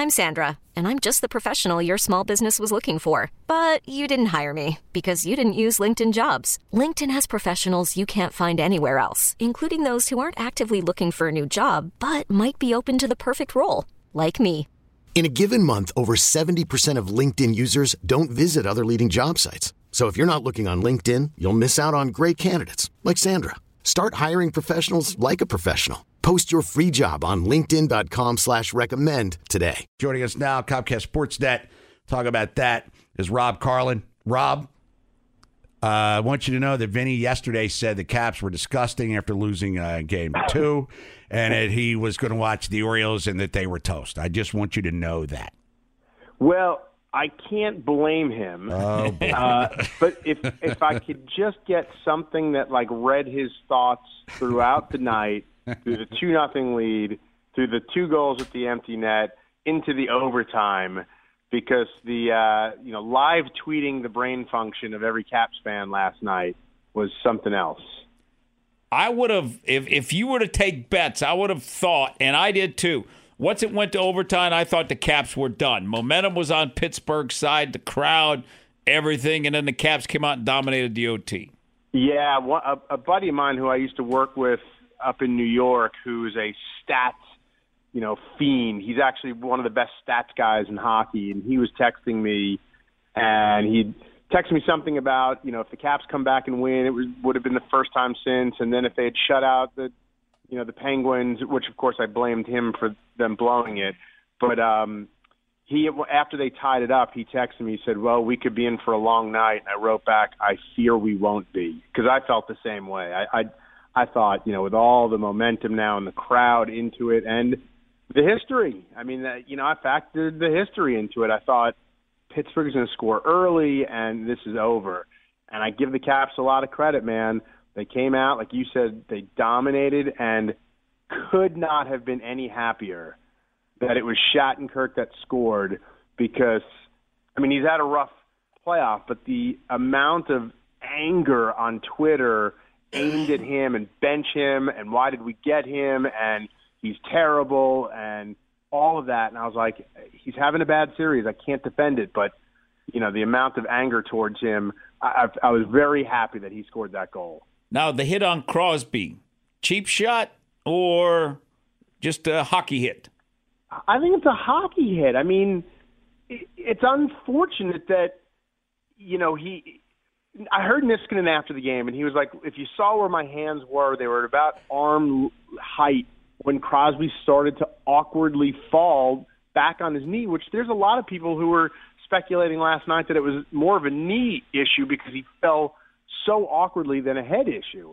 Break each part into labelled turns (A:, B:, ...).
A: I'm Sandra, and I'm just the professional your small business was looking for. But you didn't hire me because you didn't use LinkedIn Jobs. LinkedIn has professionals you can't find anywhere else, including those who aren't actively looking for a new job, but might be open to the perfect role, like me.
B: In a given month, over 70% of LinkedIn users don't visit other leading job sites. So if you're not looking on LinkedIn, you'll miss out on great candidates like Sandra. Start hiring professionals like a professional. Post your free job on linkedin.com/recommend today.
C: Joining us now, Comcast Sportsnet. Talk about that is Rob Carlin. Rob, I want you to know that Vinny yesterday said the Caps were disgusting after losing game 2, and that he was going to watch the Orioles and that they were toast. I just want you to know that.
D: Well, I can't blame him.
C: Oh, boy.
D: But if I could just get something that like read his thoughts throughout the night, through the 2-0 lead, through the 2 goals at the empty net, into the overtime, because the live tweeting the brain function of every Caps fan last night was something else.
E: I would have, if you were to take bets, I would have thought, and I did too. Once it went to overtime, I thought the Caps were done. Momentum was on Pittsburgh's side, the crowd, everything, and then the Caps came out and dominated the OT.
D: Yeah, a buddy of mine who I used to work with up in New York, who's a stats, fiend. He's actually one of the best stats guys in hockey, and he was texting me, and he texted me something about, if the Caps come back and win, it would have been the first time since, and then if they had shut out the Penguins, which of course I blamed him for them blowing it, but he, after they tied it up, he texted me, he said, well, we could be in for a long night, and I wrote back, I fear we won't be, because I felt the same way. I thought, with all the momentum now and the crowd into it and the history, I factored the history into it. I thought Pittsburgh's going to score early and this is over. And I give the Caps a lot of credit, man. They came out, like you said, they dominated and could not have been any happier that it was Shattenkirk that scored because, he's had a rough playoff, but the amount of anger on Twitter aimed at him and bench him and why did we get him and he's terrible and all of that. And I was like, he's having a bad series. I can't defend it. But, the amount of anger towards him, I was very happy that he scored that goal.
E: Now, the hit on Crosby, cheap shot or just a hockey hit?
D: I think it's a hockey hit. It's unfortunate that, I heard Niskanen after the game, and he was like, if you saw where my hands were, they were at about arm height when Crosby started to awkwardly fall back on his knee, which there's a lot of people who were speculating last night that it was more of a knee issue because he fell so awkwardly than a head issue.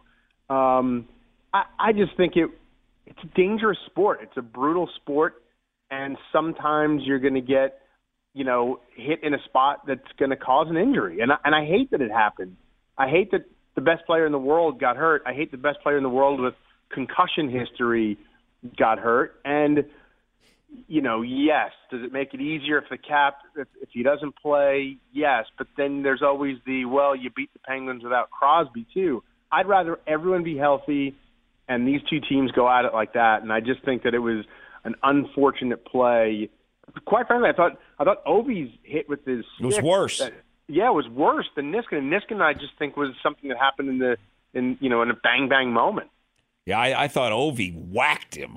D: I just think it's a dangerous sport. It's a brutal sport, and sometimes you're going to get hit in a spot that's going to cause an injury. And I hate that it happened. I hate that the best player in the world got hurt. I hate the best player in the world with concussion history got hurt. And, yes, does it make it easier if if he doesn't play? Yes. But then there's always you beat the Penguins without Crosby too. I'd rather everyone be healthy and these two teams go at it like that. And I just think that it was an unfortunate play. Quite frankly, I thought Ovi's hit with his stick.
E: It was worse.
D: It was worse than Niskanen. Niskanen, I just think, was something that happened in a bang bang moment.
E: Yeah, I thought Ovi whacked him.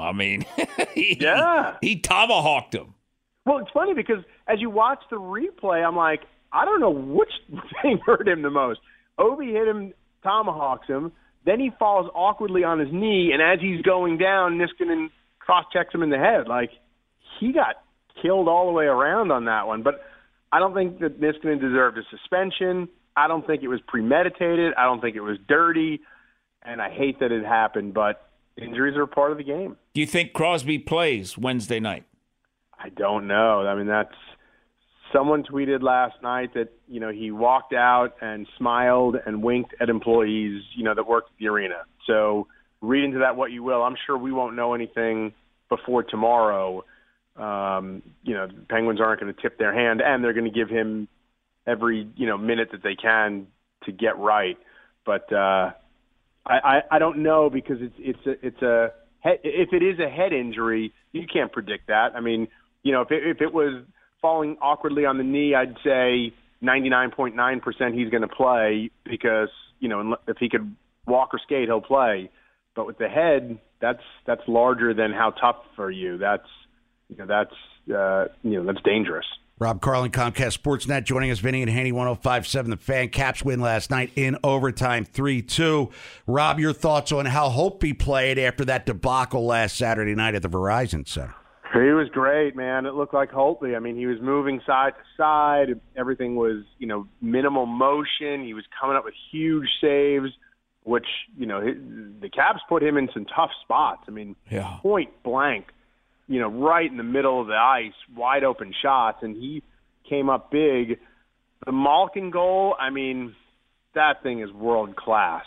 E: He tomahawked him.
D: Well, it's funny because as you watch the replay, I'm like, I don't know which thing hurt him the most. Ovi hit him, tomahawks him, then he falls awkwardly on his knee, and as he's going down, Niskanen cross-checks him in the head. Like, he got killed all the way around on that one. But I don't think that Niskanen deserved a suspension. I don't think it was premeditated. I don't think it was dirty. And I hate that it happened, but injuries are part of the game.
E: Do you think Crosby plays Wednesday night?
D: I don't know. Someone tweeted last night that, he walked out and smiled and winked at employees, that worked at the arena. So read into that what you will. I'm sure we won't know anything before tomorrow. The Penguins aren't going to tip their hand, and they're going to give him every, minute that they can to get right. But I don't know because it's a head, if it is a head injury, you can't predict that. if it was falling awkwardly on the knee, I'd say 99.9% he's going to play because, if he could walk or skate, he'll play. But with the head, that's larger than how tough for you. That's dangerous.
C: Rob Carlin, Comcast Sportsnet, joining us. Vinny and Haney, 105.7 The Fan. Caps win last night in overtime, 3-2. Rob, your thoughts on how Holtby played after that debacle last Saturday night at the Verizon Center?
D: He was great, man. It looked like Holtby. I mean, he was moving side to side. Everything was, minimal motion. He was coming up with huge saves, which, the Caps put him in some tough spots. I mean, point blank. Right in the middle of the ice, wide open shots, and he came up big. The Malkin goal, I mean, that thing is world class.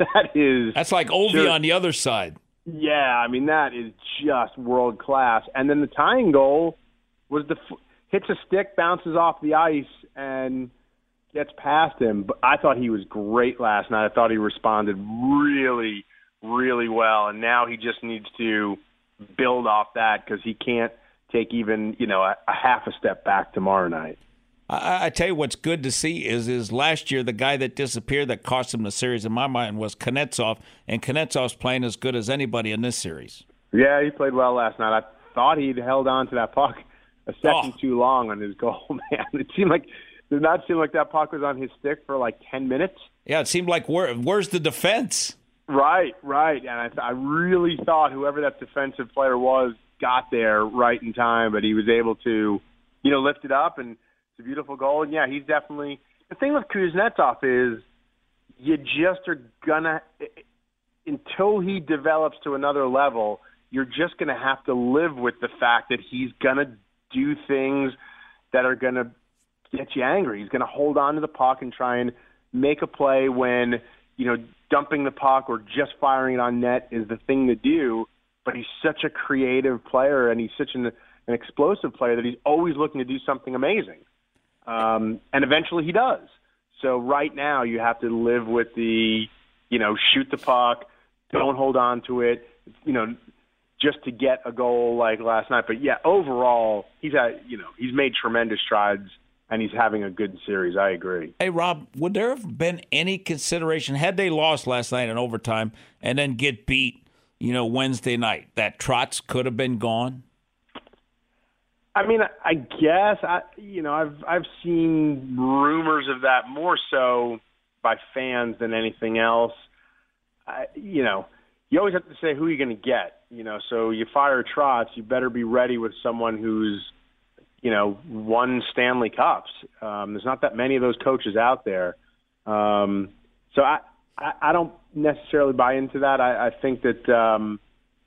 D: That's
E: like Ovi on the other side.
D: Yeah, I mean, that is just world class. And then the tying goal was hits a stick, bounces off the ice, and gets past him. But I thought he was great last night. I thought he responded really, really well, and now he just needs to build off that because he can't take even, a half a step back tomorrow night.
E: I tell you what's good to see is last year the guy that disappeared that cost him the series in my mind was Kuznetsov, and Kuznetsov's playing as good as anybody in this series.
D: Yeah, he played well last night. I thought he'd held on to that puck a second too long on his goal, man. It did not seem like that puck was on his stick for like 10 minutes.
E: Yeah, it seemed like where's the defense? Right.
D: And I really thought whoever that defensive player was got there right in time, but he was able to, lift it up, and it's a beautiful goal. And, yeah, he's definitely – the thing with Kuznetsov is you just are going to – until he develops to another level, you're just going to have to live with the fact that he's going to do things that are going to get you angry. He's going to hold on to the puck and try and make a play when, dumping the puck or just firing it on net is the thing to do, but he's such a creative player and he's such an explosive player that he's always looking to do something amazing. And eventually he does. So right now you have to live with the, shoot the puck, don't hold on to it, just to get a goal like last night. But, yeah, overall he's made tremendous strides. And he's having a good series. I agree.
E: Hey, Rob, would there have been any consideration, had they lost last night in overtime and then get beat, Wednesday night, that Trotz could have been gone?
D: I mean, I guess, I've seen rumors of that more so by fans than anything else. You always have to say who you're going to get. So you fire Trotz, you better be ready with someone who's, won Stanley Cups. There's not that many of those coaches out there. So I don't necessarily buy into that. I think that,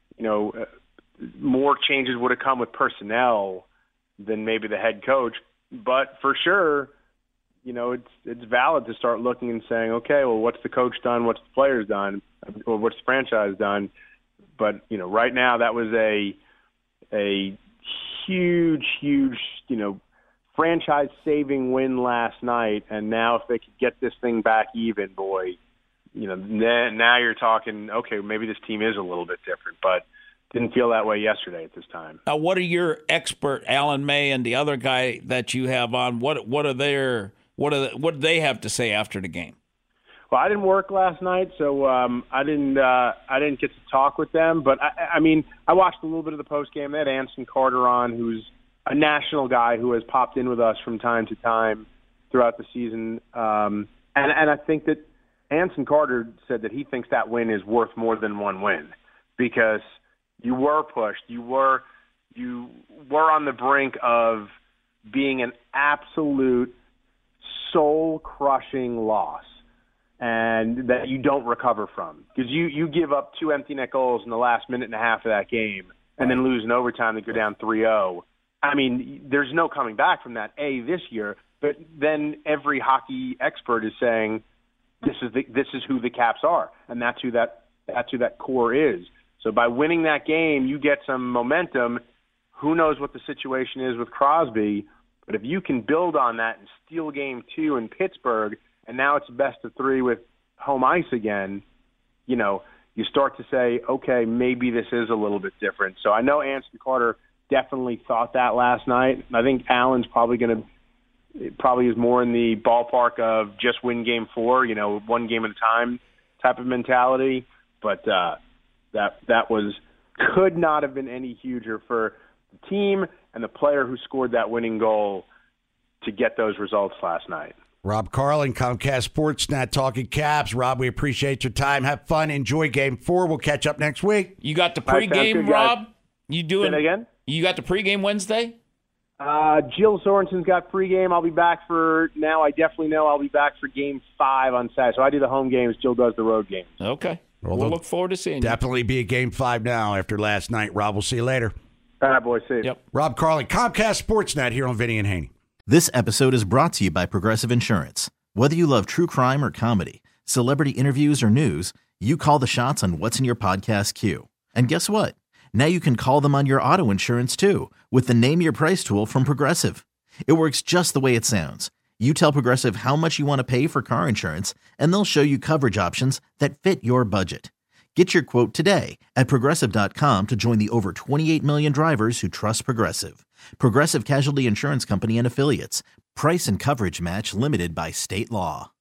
D: more changes would have come with personnel than maybe the head coach. But for sure, it's valid to start looking and saying, okay, well, what's the coach done? What's the players done? Or what's the franchise done? But, right now that was a huge, franchise-saving win last night, and now if they could get this thing back even, boy, now you're talking, okay, maybe this team is a little bit different, but didn't feel that way yesterday at this time.
E: Now, what are your expert, Alan May, and the other guy that you have on, what do they have to say after the game?
D: Well, I didn't work last night, so I didn't get to talk with them. But I watched a little bit of the post game. They had Anson Carter on, who's a national guy who has popped in with us from time to time throughout the season. And I think that Anson Carter said that he thinks that win is worth more than one win because you were pushed, you were on the brink of being an absolute soul-crushing loss. And that you don't recover from. Because you give up 2 empty net goals in the last minute and a half of that game and then lose in overtime to go down 3-0. I mean, there's no coming back from that, this year. But then every hockey expert is saying this is who the Caps are, and that's who that core is. So by winning that game, you get some momentum. Who knows what the situation is with Crosby, but if you can build on that and steal game 2 in Pittsburgh, and now it's best of 3 with home ice again, you start to say, okay, maybe this is a little bit different. So I know Anson Carter definitely thought that last night. I think Allen's probably is more in the ballpark of just win game 4, one game at a time type of mentality. But that could not have been any huger for the team and the player who scored that winning goal to get those results last night.
C: Rob Carlin, Comcast Sportsnet, talking Caps. Rob, we appreciate your time. Have fun. Enjoy Game 4. We'll catch up next week.
E: You got the pregame, Rob? You doing
D: Say that again?
E: You got the pregame Wednesday?
D: Jill Sorensen's got pregame. I'll be back for now. I definitely know I'll be back for Game 5 on Saturday. So I do the home games. Jill does the road games.
E: Okay. We'll look forward to seeing you.
C: Definitely be a Game 5 now after last night. Rob, we'll see you later.
D: All right, boys. See you.
E: Yep.
C: Rob Carlin, Comcast Sportsnet here on Vinny and Haney.
F: This episode is brought to you by Progressive Insurance. Whether you love true crime or comedy, celebrity interviews or news, you call the shots on what's in your podcast queue. And guess what? Now you can call them on your auto insurance too with the Name Your Price tool from Progressive. It works just the way it sounds. You tell Progressive how much you want to pay for car insurance, and they'll show you coverage options that fit your budget. Get your quote today at Progressive.com to join the over 28 million drivers who trust Progressive. Progressive Casualty Insurance Company and Affiliates. Price and coverage match limited by state law.